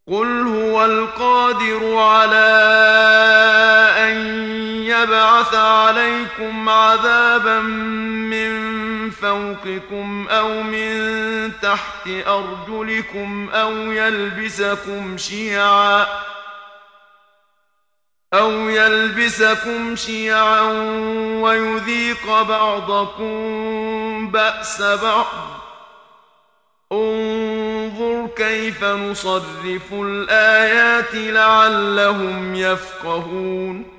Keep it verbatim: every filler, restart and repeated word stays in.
قل هو القادر على أن يبعث عليكم عذابا من فوقكم أو من تحت أرجلكم أو يلبسكم شيعا أو يلبسكم شيعا ويذيق بعضكم بأس بعض. انظر كيف نصرف الآيات لعلهم يفقهون